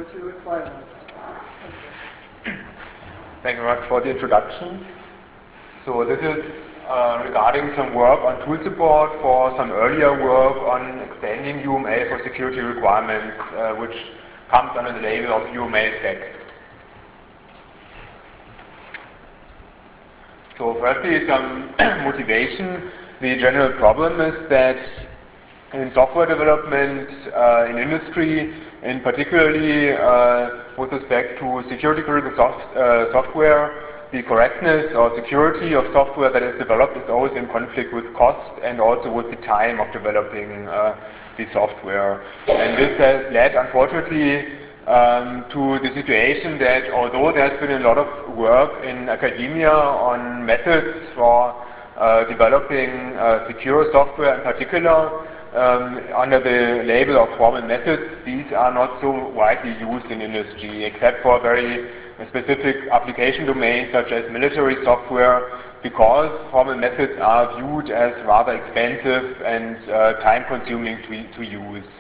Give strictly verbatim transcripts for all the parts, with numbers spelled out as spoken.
security requirements. Thank you very much for the introduction. So this is uh, regarding some work on tool support for some earlier work on extending U M L for security requirements, uh, which comes under the label of U M L sec. So firstly, some motivation. The general problem is that in software development, uh, in industry, and particularly uh, with respect to security critical soft, uh, software, the correctness or security of software that is developed is always in conflict with cost and also with the time of developing uh, the software. And this has led, unfortunately, um, to the situation that although there's been a lot of work in academia on methods for uh, developing uh, secure software in particular, Um, under the label of formal methods, these are not so widely used in industry, except for very specific application domains such as military software, because formal methods are viewed as rather expensive and uh, time-consuming to, to use.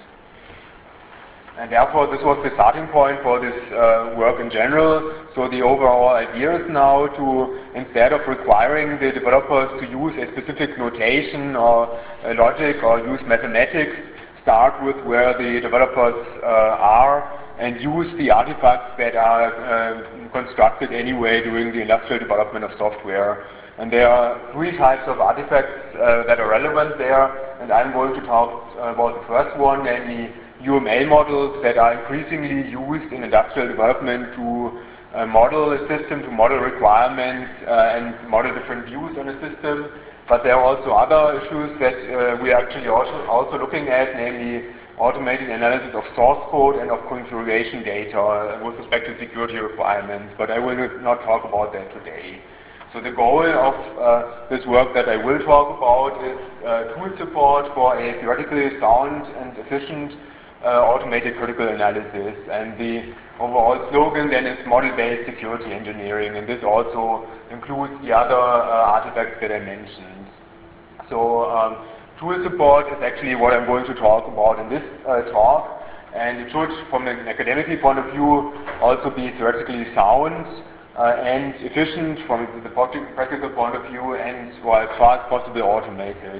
And therefore, this was the starting point for this uh, work in general. So the overall idea is now to, instead of requiring the developers to use a specific notation or a logic or use mathematics, start with where the developers uh, are and use the artifacts that are uh, constructed anyway during the industrial development of software. And there are three types of artifacts uh, that are relevant there, and I'm going to talk about the first one, namely U M L models that are increasingly used in industrial development to uh, model a system, to model requirements uh, and model different views on a system. But there are also other issues that uh, we are actually also, also looking at, namely automated analysis of source code and of configuration data with respect to security requirements. But I will not talk about that today. So the goal of uh, this work that I will talk about is uh, tool support for a theoretically sound and efficient Uh, automated critical analysis, and the overall slogan then is model-based security engineering, and this also includes the other uh, artifacts that I mentioned. So um, tool support is actually what I'm going to talk about in this uh, talk, and it should, from an academic point of view, also be theoretically sound uh, and efficient from the practical point of view, and well, as far as possible automated.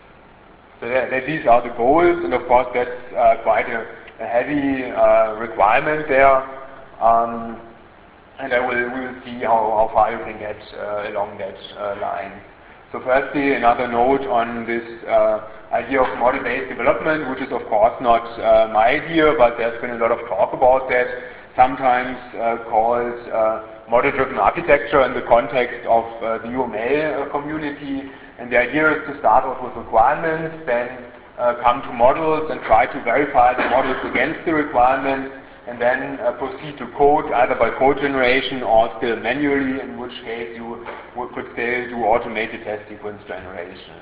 So that, that these are the goals, and of course that's uh, quite a, a heavy uh, requirement there. Um, and I will, we will see how, how far you can get uh, along that uh, lines. So firstly, another note on this uh, idea of model-based development, which is of course not uh, my idea, but there's been a lot of talk about that, sometimes uh, called uh, model-driven architecture in the context of uh, the U M L community. And the idea is to start out with requirements, then uh, come to models and try to verify the models against the requirements, and then uh, proceed to code, either by code generation or still manually, in which case you could still do automated test sequence generation.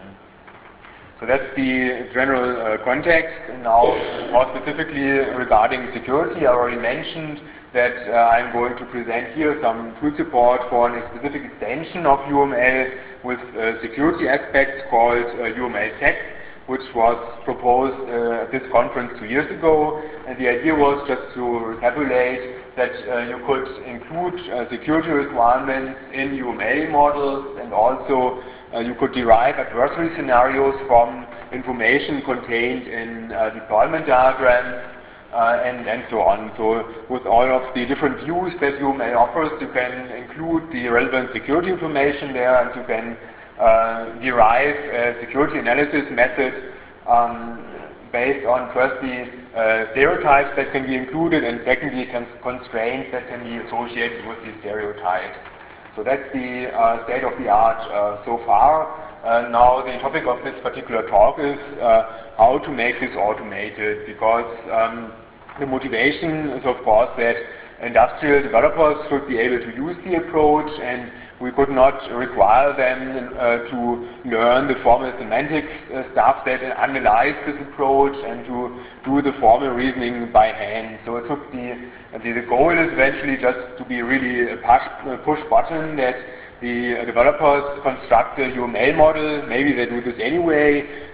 So that's the general uh, context. And now, more specifically regarding security, I already mentioned that uh, I'm going to present here some tool support for a specific extension of U M L with uh, security aspects called uh, U M L sec, which was proposed uh, at this conference two years ago. And the idea was, just to recapitulate, that uh, you could include uh, security requirements in U M L models, and also uh, you could derive adversary scenarios from information contained in uh, deployment diagrams, Uh, and, and so on. So with all of the different views that U M L offers, you can include the relevant security information there, and you can uh, derive a security analysis method um, based on firstly uh, stereotypes that can be included, and secondly constraints that can be associated with these stereotypes. So that's the uh, state of the art uh, so far. Uh, now the topic of this particular talk is uh, how to make this automated, because um, the motivation is of course that industrial developers should be able to use the approach, and we could not require them uh, to learn the formal semantics uh, stuff that analyze this approach and to do the formal reasoning by hand. So it should be, the, the goal is eventually just to be really a push, a push button that the developers construct a U M L model. Maybe they do this anyway,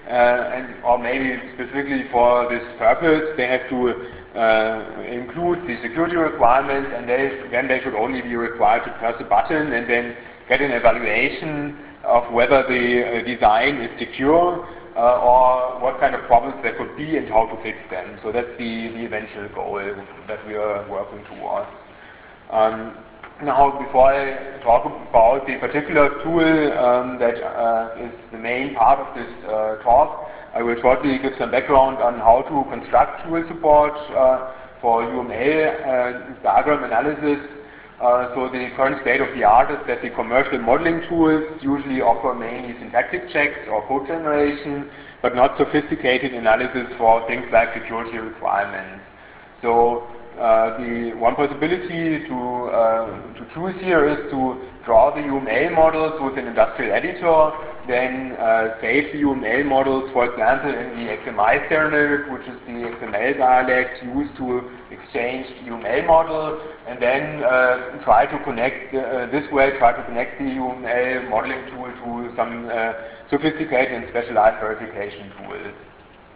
uh, and or maybe specifically for this purpose, they have to uh, include the security requirements, and they, then they should only be required to press a button and then get an evaluation of whether the uh, design is secure uh, or what kind of problems there could be and how to fix them. So that's the, the eventual goal that we are working towards. Um, now, before I talk about the particular tool um, that uh, is the main part of this uh, talk, I will shortly give some background on how to construct tool support uh, for U M L uh, diagram analysis. Uh, so the current state of the art is that the commercial modeling tools usually offer mainly syntactic checks or code generation, but not sophisticated analysis for things like security requirements. So uh, the one possibility to, uh, to choose here is to draw the U M L models with an industrial editor, then uh, save the U M L models, for example, in the X M I standard, which is the X M L dialect used to exchange the U M L model, and then uh, try to connect uh, this way, try to connect the U M L modeling tool to some uh, sophisticated and specialized verification tools.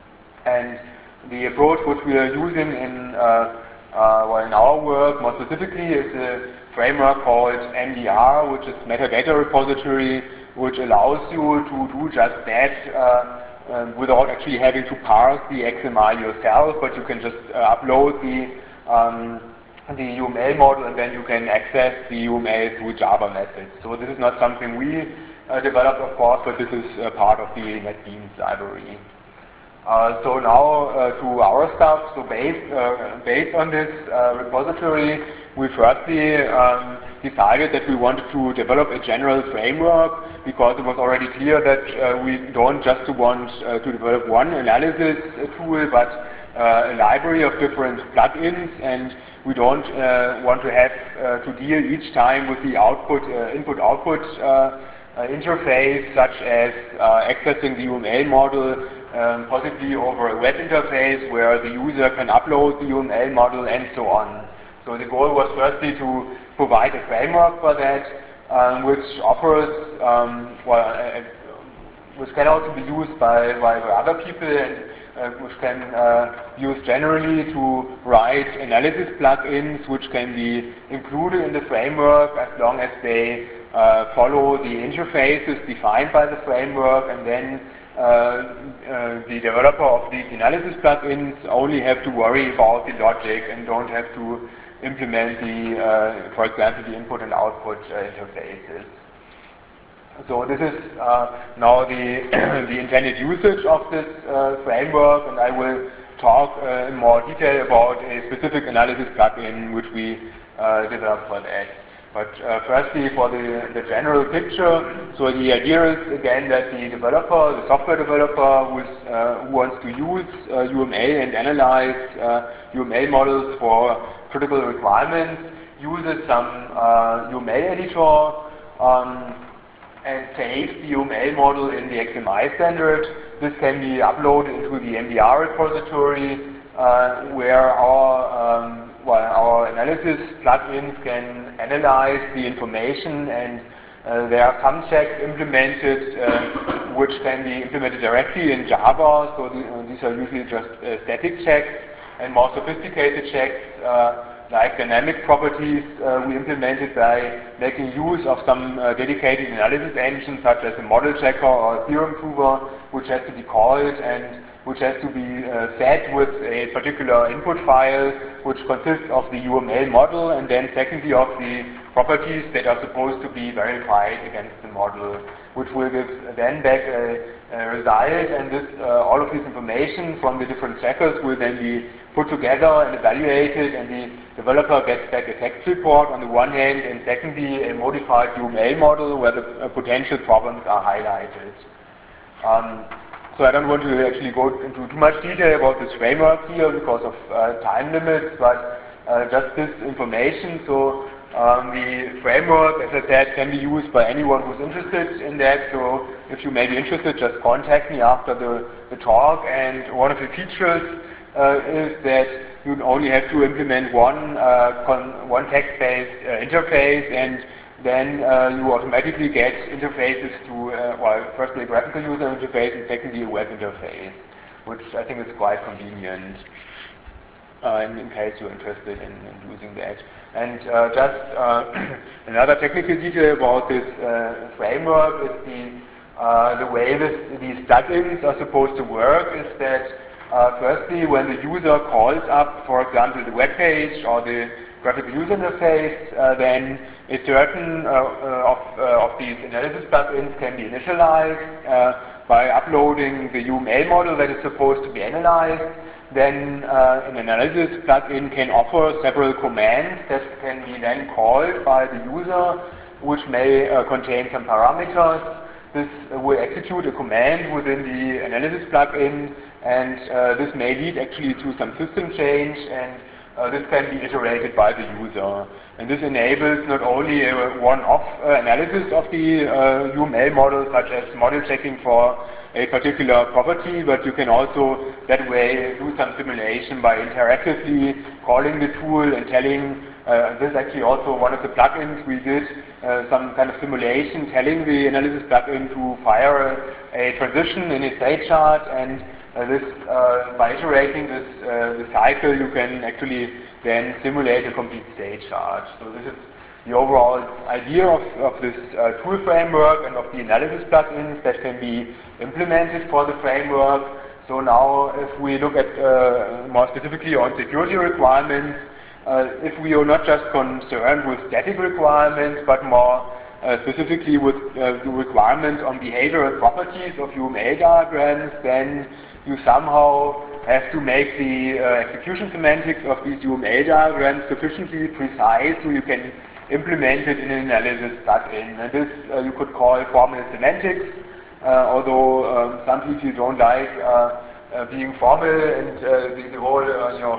And the approach which we are using in, uh, uh, well, in our work more specifically is a framework called M D R, which is metadata repository, which allows you to do just that uh, um, without actually having to parse the X M I yourself, but you can just uh, upload the um, the U M L model and then you can access the U M L through Java methods. So this is not something we uh, developed, of course, but this is uh, part of the NetBeans library. Uh, so now uh, to our stuff. So based uh, based on this uh, repository, we firstly um, decided that we wanted to develop a general framework because it was already clear that uh, we don't just want uh, to develop one analysis tool, but uh, a library of different plugins, and we don't uh, want to have uh, to deal each time with the output, uh, input-output uh, uh, interface, such as uh, accessing the U M L model um, possibly over a web interface where the user can upload the U M L model and so on. So the goal was firstly to provide a framework for that, um, which offers, um, well, uh, which can also be used by, by, by other people, and uh, which can uh, be used generally to write analysis plugins, which can be included in the framework as long as they uh, follow the interfaces defined by the framework, and then uh, uh, the developer of these analysis plugins only have to worry about the logic and don't have to implement the, uh, for example, the input and output uh, interfaces. So this is uh, now the, the intended usage of this uh, framework, and I will talk uh, in more detail about a specific analysis plugin which we uh, developed for that. But uh, firstly, for the, the general picture, so the idea is again that the developer, the software developer who, is, uh, who wants to use uh, U M L and analyze uh, U M L models for critical requirements uses some uh, U M L editor um, and saves the U M L model in the X M I standard. This can be uploaded into the M D R repository uh, where our um, well, our analysis plugins can analyze the information, and uh, there are some checks implemented uh, which can be implemented directly in Java. So the, uh, these are usually just uh, static checks, and more sophisticated checks uh, like dynamic properties uh, we implemented by making use of some uh, dedicated analysis engine such as a model checker or a theorem prover, which has to be called and which has to be uh, fed with a particular input file which consists of the U M L model, and then secondly of the properties that are supposed to be verified against the model, which will give then back a, a result, and this uh, all of this information from the different checkers will then be put together and evaluated, and the developer gets back a text report on the one hand, and secondly a modified U M L model where the uh, potential problems are highlighted. Um, so I don't want to actually go into too much detail about this framework here because of uh, time limits, but uh, just this information. So um, the framework, as I said, can be used by anyone who's interested in that. So if you may be interested, just contact me after the, the talk. And one of the features uh, is that you only have to implement one uh, con one text-based uh, interface, and then uh, you automatically get interfaces to, uh, well, firstly a graphical user interface and secondly a web interface, which I think is quite convenient uh, in, in case you're interested in, in using that. And uh, just uh, another technical detail about this uh, framework is the, uh, the way this, these plugins are supposed to work is that uh, firstly when the user calls up, for example, the web page or the graphical user interface, uh, then a certain uh, uh, of, uh, of these analysis plugins can be initialized uh, by uploading the U M L model that is supposed to be analyzed. Then uh, an analysis plugin can offer several commands that can be then called by the user, which may uh, contain some parameters. This uh, will execute a command within the analysis plugin, and uh, this may lead actually to some system change, and Uh, this can be iterated by the user. And this enables not only a one-off uh, analysis of the uh, U M L model, such as model checking for a particular property, but you can also that way do some simulation by interactively calling the tool and telling, uh, this is actually also one of the plugins we did, uh, some kind of simulation telling the analysis plugin to fire a, a transition in a state chart, and Uh, this, uh, by iterating this uh, the cycle, you can actually then simulate a complete state chart. So this is the overall idea of, of this uh, tool framework and of the analysis plugins that can be implemented for the framework. So now if we look at uh, more specifically on security requirements, uh, if we are not just concerned with static requirements, but more Uh, specifically with uh, the requirements on behavioral properties of U M L diagrams, then you somehow have to make the uh, execution semantics of these U M L diagrams sufficiently precise so you can implement it in an analysis plugin. And this uh, you could call formal semantics, uh, although um, some people don't like uh, uh, being formal, and uh, the, the whole uh, you know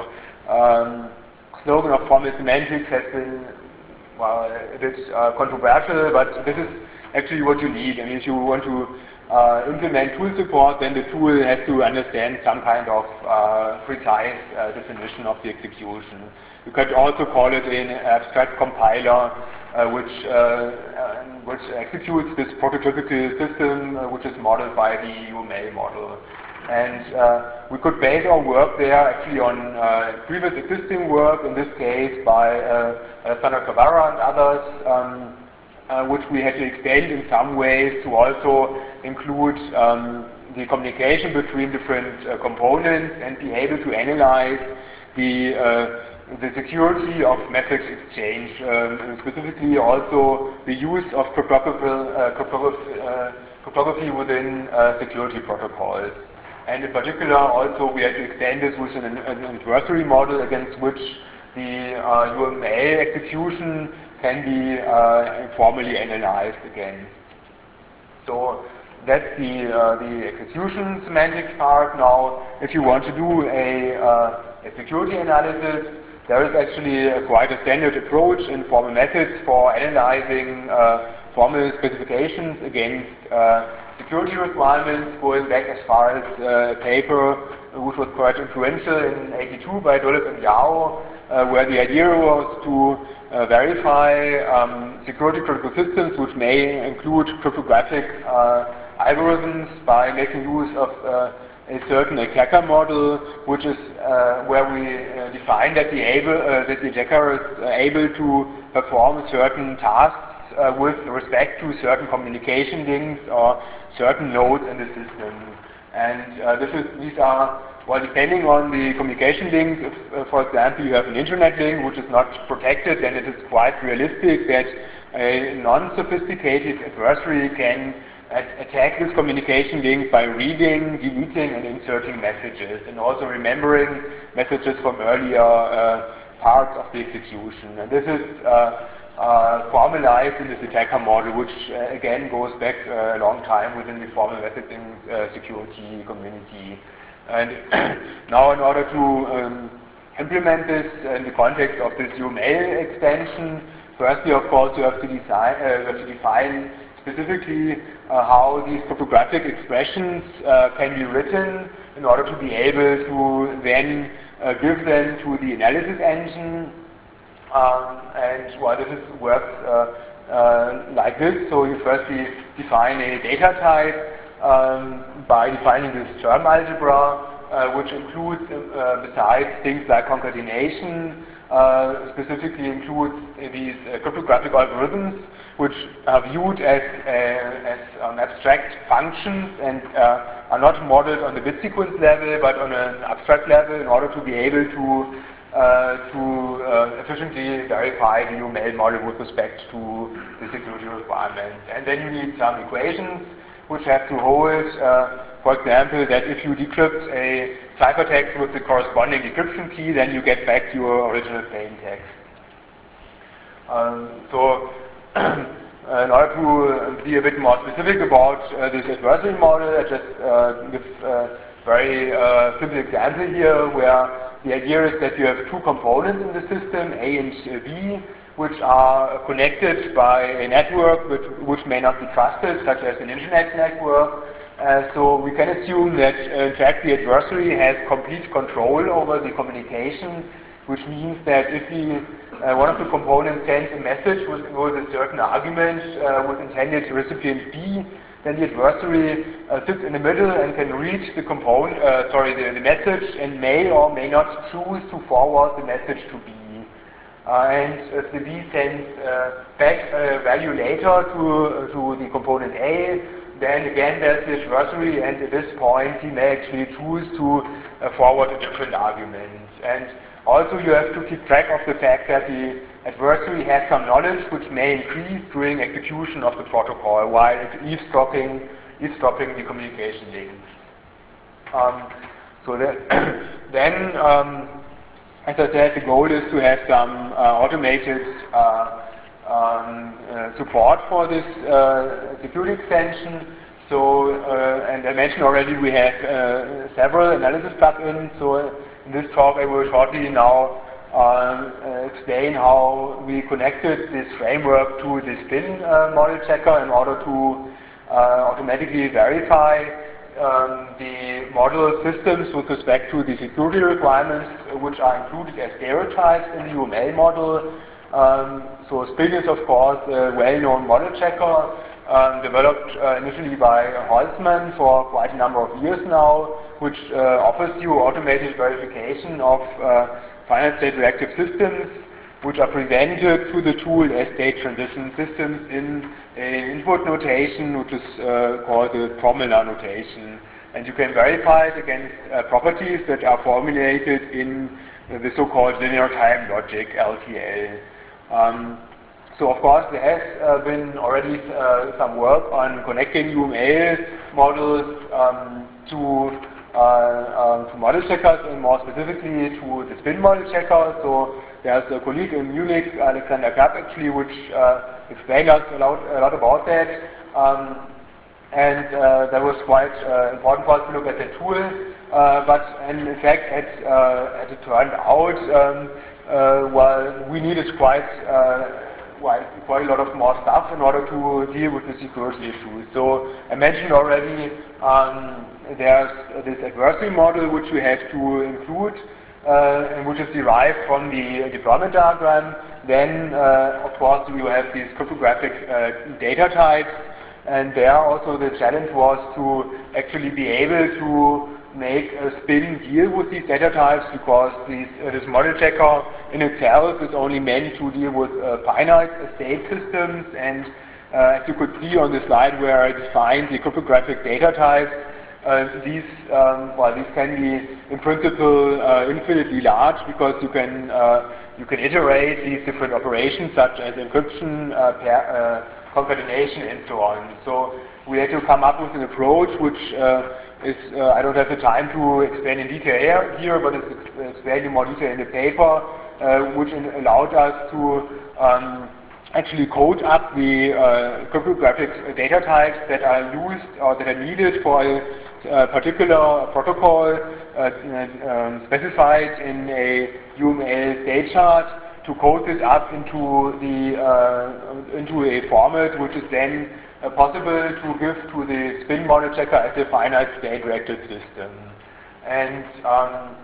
um, slogan of formal semantics has been well, a bit uh, controversial, but this is actually what you need. I mean, if you want to uh, implement tool support, then the tool has to understand some kind of uh, precise uh, definition of the execution. You could also call it an abstract compiler, uh, which uh, uh, which executes this prototypical system, uh, which is modeled by the U M L model. And uh, we could base our work there actually on uh, previous existing work, in this case by uh, Alessandro Cavara and others, um, uh, which we had to extend in some ways to also include um, the communication between different uh, components and be able to analyze the uh, the security of message exchange, um, and specifically also the use of cryptography, uh, cryptography, uh, cryptography within uh, security protocols. And in particular, also we had to extend this with an, an adversary model against which the uh, U M L execution can be uh, formally analyzed against. So that's the uh, the execution semantics part. Now, if you want to do a, uh, a security analysis, there is actually a quite a standard approach in formal methods for analyzing uh, formal specifications against uh, security requirements, going back as far as uh, a paper which was quite influential in eighty-two by Dulles and Yao, uh, where the idea was to uh, verify um, security critical systems which may include cryptographic uh, algorithms by making use of uh, a certain attacker model, which is uh, where we uh, define that the, able, uh, that the attacker is uh, able to perform certain tasks uh, with respect to certain communication links or certain nodes in the system. And uh, this is, these are, well, depending on the communication link, if, uh, for example, you have an internet link which is not protected, then it is quite realistic that a non-sophisticated adversary can attack this communication link by reading, deleting, and inserting messages, and also remembering messages from earlier uh, parts of the execution. And this is uh, uh, formalized in this attacker model, which uh, again goes back uh, a long time within the formal messaging uh, security community. And now, in order to um, implement this in the context of this U M L extension, firstly, of course, you have to, design, uh, you have to define specifically uh, how these cryptographic expressions uh, can be written in order to be able to then uh, give them to the analysis engine. Um, and well, this is, works uh, uh, like this. So you firstly define a data type um, by defining this term algebra, uh, which includes, uh, besides things like concatenation, uh, specifically includes these uh, cryptographic algorithms, which are viewed as, uh, as um, abstract functions and uh, are not modeled on the bit sequence level, but on an abstract level in order to be able to Uh, to uh, efficiently verify the U M L model with respect to the security requirements. And then you need some equations which have to hold, uh, for example, that if you decrypt a ciphertext with the corresponding decryption key, then you get back your original plain text. Um, so, in order to be a bit more specific about uh, this adversary model, I just uh, give a very uh, simple example here where the idea is that you have two components in the system, A and B, which are connected by a network which, which may not be trusted, such as an internet network. Uh, so we can assume that, uh, in fact, the adversary has complete control over the communication, which means that if he, uh, one of the components sends a message with, with a certain argument uh, with intended recipient B, then the adversary uh, sits in the middle and can read the component, uh, sorry, the, the message, and may or may not choose to forward the message to B. Uh, and if the B sends uh, back a value later to, uh, to the component A, then again there's the adversary, and at this point he may actually choose to uh, forward a different argument. And also you have to keep track of the fact that the adversary has some knowledge which may increase during execution of the protocol while eavesdropping, eavesdropping the communication links. Um, so that then, um, as I said, the goal is to have some uh, automated uh, um, uh, support for this uh, security extension. So, uh, and I mentioned already we have uh, several analysis plugins. So in this talk I will shortly now Um, uh, explain how we connected this framework to the spin uh, model checker in order to uh, automatically verify um, the model systems with respect to the security requirements, uh, which are included as stereotypes in the U M L model. Um, so spin is of course a well-known model checker, um, developed uh, initially by Holzman for quite a number of years now, which uh, offers you automated verification of uh, finite state reactive systems, which are presented to the tool as state transition systems in an input notation, which is uh, called the Promiller notation. And you can verify it against uh, properties that are formulated in uh, the so-called linear time logic, L T L. Um, so of course there has uh, been already uh, some work on connecting U M L models um, to Uh, um, to model checkers, and more specifically to the spin model checker. So there's a colleague in Munich, Alexander Kapp, actually, which uh, explained us a lot, a lot about that. Um, and uh, that was quite uh, important for us to look at the tool. Uh, but and in fact, it, uh, it turned out, um, uh, well, we needed quite uh, Quite, quite a lot of more stuff in order to deal with the security issues. So I mentioned already um, there's this adversary model which we have to include uh, and which is derived from the deployment diagram. Then uh, of course you have these cryptographic uh, data types, and there also the challenge was to actually be able to make a spin deal with these data types, because these, uh, this model checker in itself is only meant to deal with uh, finite state systems. And uh, as you could see on the slide where I defined the cryptographic data types, uh, these um, well these can be in principle uh, infinitely large, because you can uh, you can iterate these different operations such as encryption, uh, pair, uh, concatenation, and so on. So we had to come up with an approach which uh, is, uh, I don't have the time to explain in detail here, but it's ex explained in more detail in the paper, uh, which in allowed us to um, actually code up the uh, cryptographic data types that are used or that are needed for a, a particular protocol uh, um, specified in a U M L state chart, to code this up into the uh, into a format which is then Uh, possible to give to the spin model checker as a finite state reactive system. And um,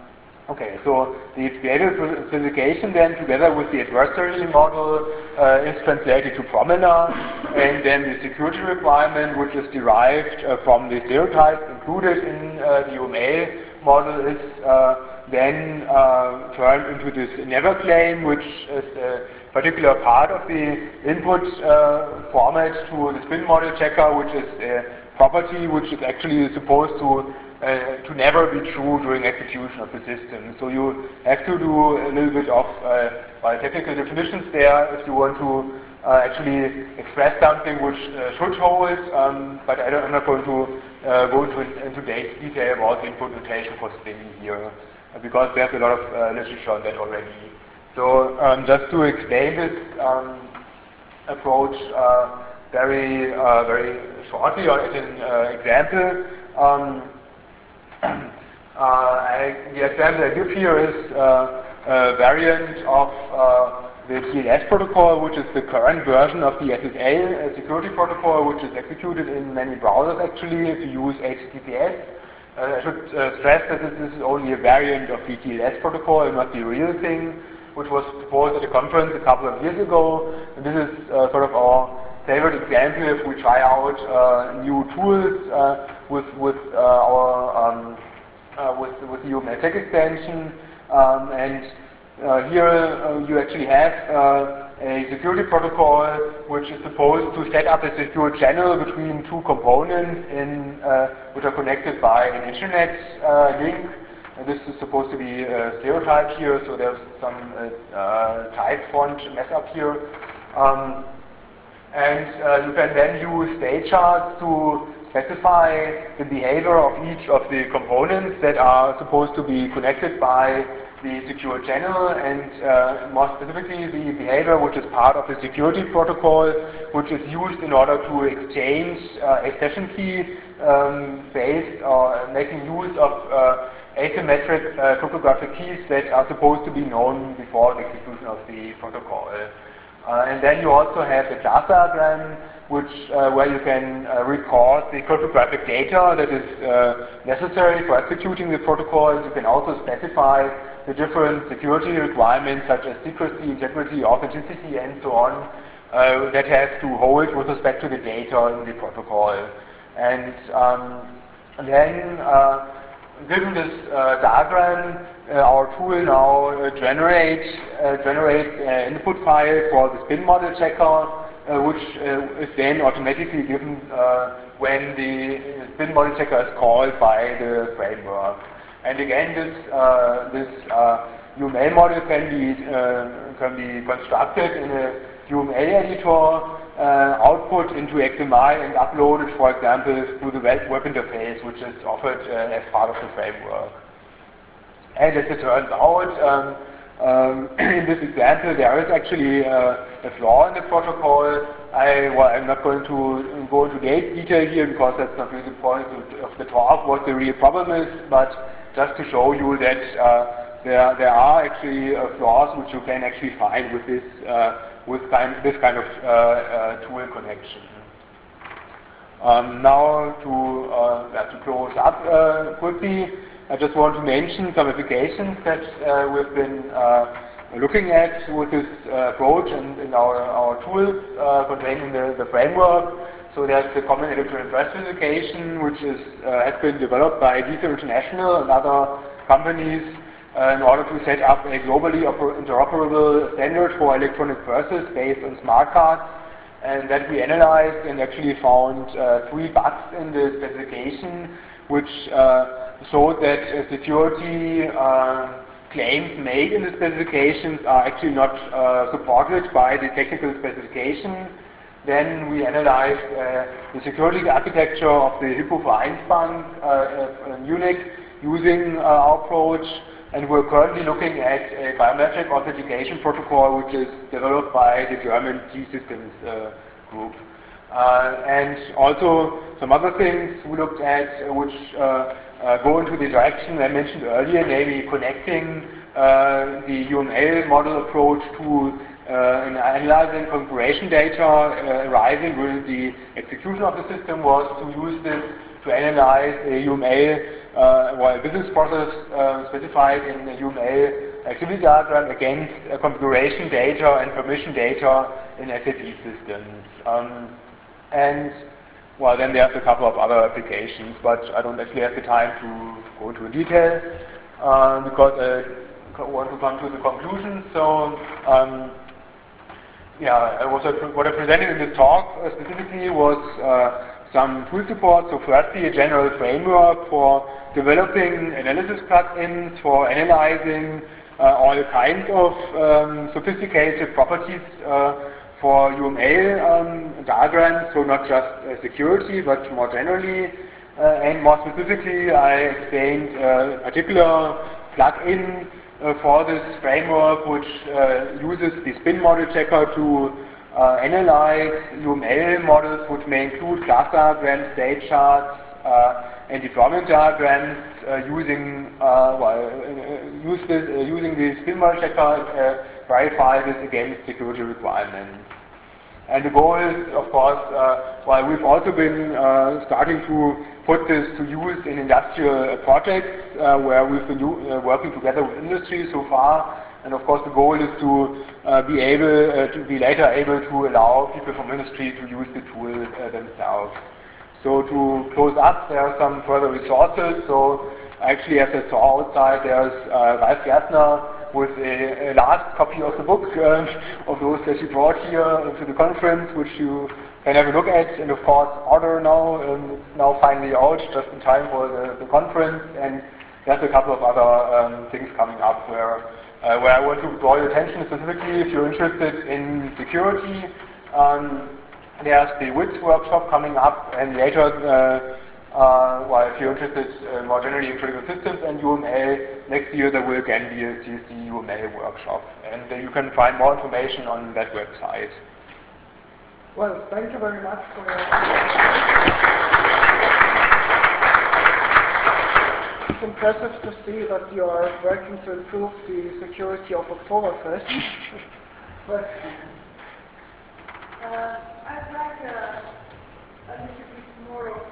Okay, so the behavioral specification then, together with the adversary model, uh, is translated to Promena, and then the security requirement, which is derived uh, from the stereotypes included in uh, the U M A model, is uh, then uh, turned into this never claim, which is a particular part of the input uh, format to the spin model checker, which is a property which is actually supposed to Uh, to never be true during execution of the system. So you have to do a little bit of uh, well, technical definitions there if you want to uh, actually express something which uh, should hold, um, but I don't, I'm not going to uh, go into, into detail about the input notation for spinning here, uh, because there's a lot of uh, literature on that already. So um, just to explain this um, approach uh, very, uh, very shortly, or as an uh, example, um, Uh, I, the example I give here is uh, a variant of uh, the T L S protocol, which is the current version of the S S L uh, security protocol, which is executed in many browsers actually if you use H T T P S. Uh, I should uh, stress that this is only a variant of the T L S protocol and not the real thing, which was proposed at a conference a couple of years ago. And this is uh, sort of our favorite example if we try out uh, new tools uh, with with uh, our um, uh, with with the U M L tech extension, um, and uh, here uh, you actually have uh, a security protocol which is supposed to set up a secure channel between two components in uh, which are connected by an internet uh, link. And this is supposed to be uh, stereotyped here, so there's some uh, uh, type font mess up here. Um, And uh, you can then use state charts to specify the behavior of each of the components that are supposed to be connected by the secure channel, and uh, more specifically the behavior which is part of the security protocol, which is used in order to exchange uh, a session key um, based or making use of uh, asymmetric uh, cryptographic keys that are supposed to be known before the execution of the protocol. Uh, and then you also have the class diagram, which uh, where you can uh, record the cryptographic data that is uh, necessary for executing the protocol. You can also specify the different security requirements such as secrecy, integrity, authenticity, and so on uh, that have to hold with respect to the data in the protocol. And, um, and then, uh, given this uh, diagram, Uh, our tool now uh, generate, uh, generates an input file for the spin model checker, uh, which uh, is then automatically given uh, when the spin model checker is called by the framework. And again, this uh, this uh, U M L model can be uh, can be constructed in a U M L editor, uh, output into X M I, and uploaded, for example, through the web, web interface, which is offered uh, as part of the framework. And as it turns out, um, um, in this example, there is actually uh, a flaw in the protocol. I, well, I'm not going to go into detail here because that's not really the point of the talk, what the real problem is, but just to show you that uh, there, there are actually uh, flaws which you can actually find with this, uh, with kind, this kind of uh, uh, tool connection. Um, now to, uh, to close up uh, quickly, I just want to mention some applications that uh, we've been uh, looking at with this uh, approach and in our, our tools uh, contained in the, the framework. So there's the Common Electronic Address Specification, which is, uh, has been developed by Deezer International and other companies uh, in order to set up a globally interoperable standard for electronic purses based on smart cards. And that we analyzed and actually found uh, three bugs in the specification, which uh, showed that uh, security uh, claims made in the specifications are actually not uh, supported by the technical specification. Then we analyzed uh, the security architecture of the Hypo-Vereinsbank uh, in Munich using uh, our approach, and we're currently looking at a biometric authentication protocol which is developed by the German T-Systems uh, group. Uh, and also some other things we looked at uh, which uh, uh, go into the direction I mentioned earlier, namely connecting uh, the U M L model approach to uh, analyzing configuration data uh, arising during the execution of the system, was to use this to analyze a U M L uh, or a business process uh, specified in a U M L activity diagram against uh, configuration data and permission data in S A P systems. Um, and well, then there's a couple of other applications, but I don't actually have the time to go into detail uh, because I want to come to the conclusion. So, um, yeah, what I, what I presented in this talk uh, specifically was uh, some tool support. So firstly, a general framework for developing analysis plugins, for analyzing uh, all kinds of um, sophisticated properties uh, for U M L um, diagrams, so not just uh, security, but more generally. Uh, and more specifically, I explained uh, a particular plugin uh, for this framework, which uh, uses the spin model checker to uh, analyze U M L models, which may include class diagrams, state charts, uh, and deployment diagrams, uh, using uh, well, uh, use this, uh, using the spin model checker, uh, verify this against security requirements. And the goal is, of course, uh, while we've also been uh, starting to put this to use in industrial projects uh, where we've been uh, working together with industry so far. And of course, the goal is to uh, be able uh, to be later able to allow people from industry to use the tool uh, themselves. So to close up, there are some further resources. So actually, as I saw outside, there's uh, Ralf Gerstner with a, a last copy of the book um, of those that he brought here to the conference, which you can have a look at. And of course, Order now, um, it's now finally out, just in time for the, the conference. And there's a couple of other um, things coming up where, uh, where I want to draw your attention specifically if you're interested in security. Um, there's the W I T S workshop coming up, and later uh, Uh, well, if you're interested uh, more generally in critical systems and U M L, next year there will again be a C S D U M L workshop. And uh, you can find more information on that website. Well, thank you very much for your... It's impressive to see that you are working to improve the security of Oktoberfest. Questions? Uh, I'd like a, a little bit more of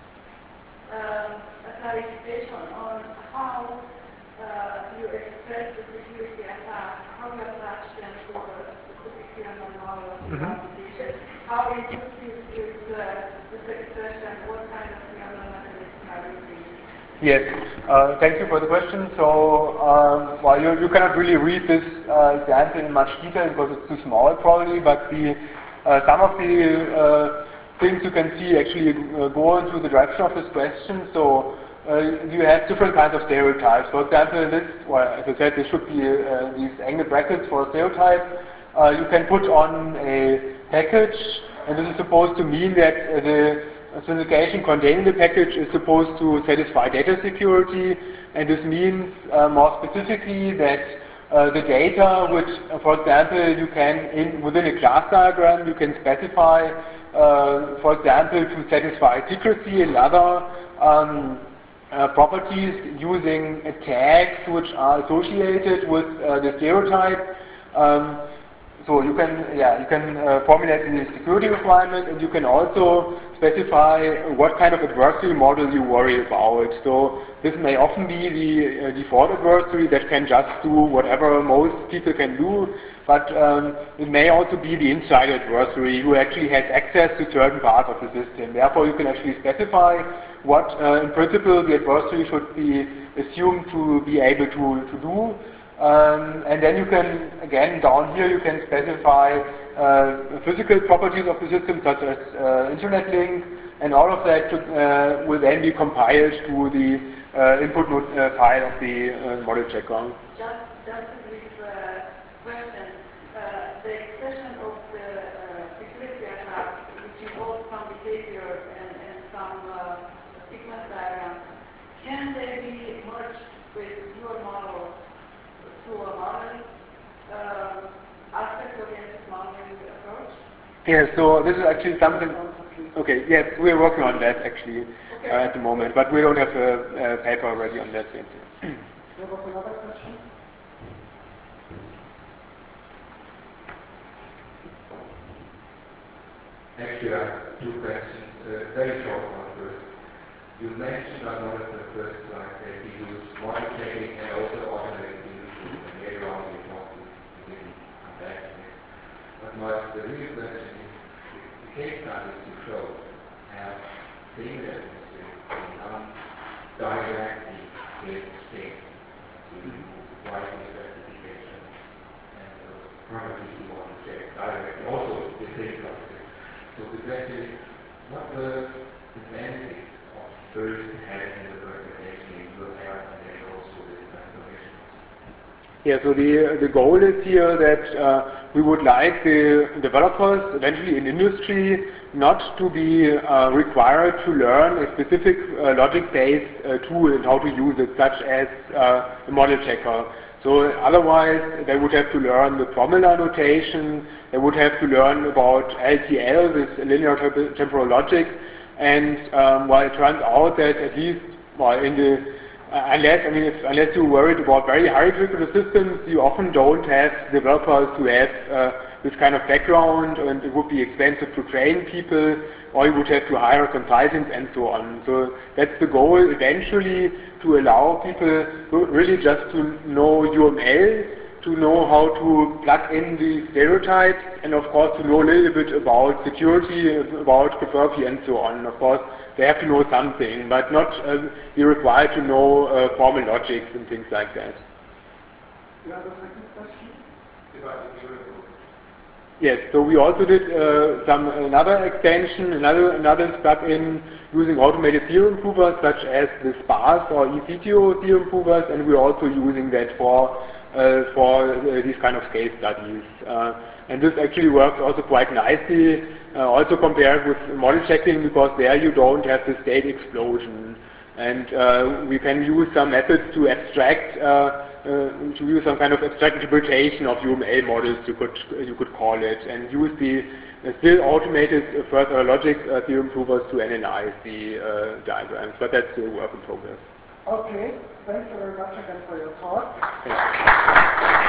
Um, a clarification on how uh, you express the security attacks, how you attach them to a specific kernel model of the application, how intrusive is uh, this expression, what kind of kernel mechanism are you using? Yes, uh, thank you for the question. So, um, well, you, you cannot really read this uh, example in much detail because it's too small probably, but the uh, some of the uh, things you can see actually uh, go into the direction of this question. So uh, you have different kinds of stereotypes. For example, this, well, as I said, this should be uh, these angled brackets for a stereotype. Uh, you can put on a package, and this is supposed to mean that uh, the specification contained in the package is supposed to satisfy data security, and this means uh, more specifically that Uh, the data which, uh, for example, you can, in, within a class diagram, you can specify, uh, for example, to satisfy secrecy and other um, uh, properties using uh, tags which are associated with uh, the stereotype. Um, So you can, yeah, you can uh, formulate the security requirement, and you can also specify what kind of adversary model you worry about. So this may often be the uh, default adversary that can just do whatever most people can do, but um, it may also be the inside adversary who actually has access to certain parts of the system. Therefore, you can actually specify what, uh, in principle, the adversary should be assumed to be able to, to do. Um, and then you can, again, down here you can specify uh, physical properties of the system, such as uh, internet link, and all of that should, uh, will then be compiled to the uh, input note, uh, file of the uh, model checker. Just, just a brief uh, question. Uh, the expression of the uh, security attack, which involves some behavior and, and some uh, sequence diagrams, can they be merged with your model to a model uh, aspect-oriented modeling approach? Yeah, so this is actually something. Okay, yes, we're working on that actually okay. uh, at the moment, but we don't have a, a paper ready on that yet. There was another question. Actually, I have two questions. Uh, very short one first. You mentioned on one of the first slides that you use model checking and also automated solutions, and later on we talked to maybe come back to this. But my, the real question is, the case studies you show have similar mistakes being done directly with things. So you write the specification and uh, probably you want to check directly also the things like this. So the question is, what were the benefits of first having the documentation in your hand and then go through this transformation? Yeah, so the, the goal is here that uh, we would like the developers eventually in industry not to be uh, required to learn a specific uh, logic-based uh, tool and how to use it, such as uh, a model checker. So otherwise they would have to learn the formula notation, they would have to learn about L T L, this linear temporal logic, and um, well, it turns out that at least well, in the Uh, unless, I mean, if, unless you're worried about very high critical systems, you often don't have developers who have uh, this kind of background, and it would be expensive to train people, or you would have to hire consultants and so on. So that's the goal eventually, to allow people really just to know U M L, to know how to plug in the stereotypes, and of course to know a little bit about security, about cryptography and so on. Of course, they have to know something, but not uh, be required to know uh, formal logics and things like that. You have a second question? Yes, so we also did uh, some another extension, another another plugin using automated theorem provers such as the sparse or E C T O theorem provers, and we're also using that for uh, for uh, these kind of case studies. Uh, and this actually works also quite nicely, uh, also compared with model checking, because there you don't have the state explosion. And uh, we can use some methods to abstract, uh, uh, to use some kind of abstract interpretation of U M L models, you could you could call it, and use the uh, still automated uh, first order logic uh, theorem provers to analyze the uh, diagrams. But that's a work in progress. Okay, thanks very much again for your talk.